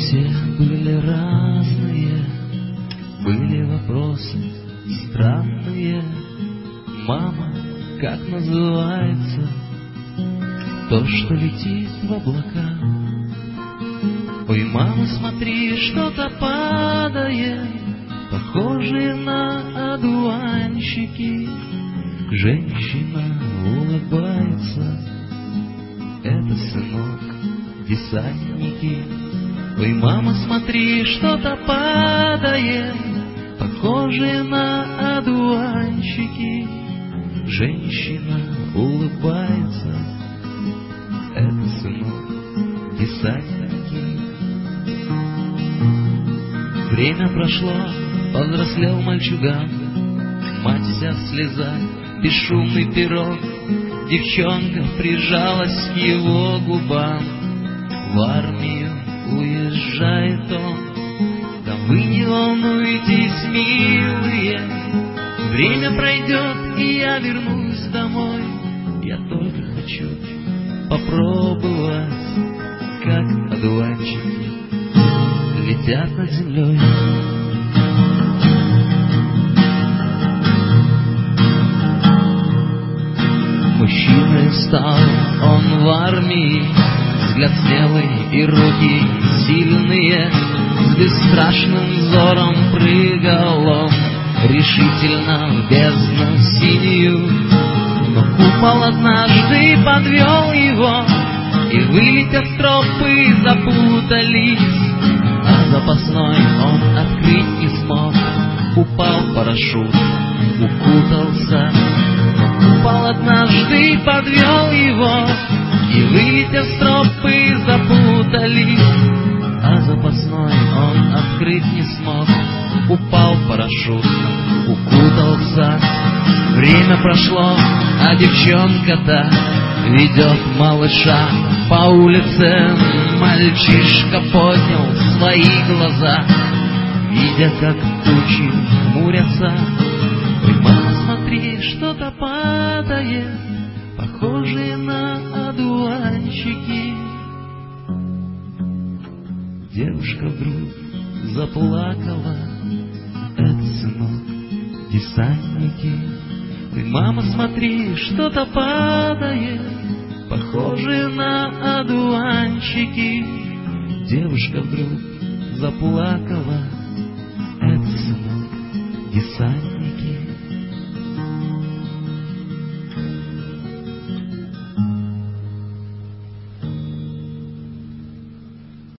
Все были разные, были вопросы странные. Мама, как называется то, что летит в облака? Ой, мама, смотри, что-то падает, похожие на одуванчики. Женщина улыбается, это, сынок, десантники. Ой, мама, смотри, что-то падает, похожие на одуванчики. Женщина улыбается, это, сынок, десантники. Время прошло, повзрослел мальчуган, мать вся в слезах, бесшумный пирог. Девчонка прижалась к его губам. В армию уезжает он, да вы не волнуйтесь, милые, время пройдет, и я вернусь домой. Я только хочу попробовать, как одуванчики летят над землей. Мужчиной стал он в армии, взгляд смелый и руки сильные. С бесстрашным взором прыгал он решительно в бездну синюю. Но купол однажды подвел его, и, вылетев тропы, запутались. А запасной он открыть не смог, упал парашют, укутался. Купол однажды подвел его, и, вылетев с тропы, запутались. А запасной он открыть не смог, упал парашют, укутался. Время прошло, а девчонка-то ведет малыша по улице. Мальчишка поднял свои глаза, видя, как тучи хмурятся. Ой, мама, смотри, что-то падает, похожие на одуванчики. Девушка вдруг заплакала, это, сынок, десантники. Ой, мама, смотри, что-то падает, похожие на одуванчики. Девушка вдруг заплакала, это, сынок, десантники.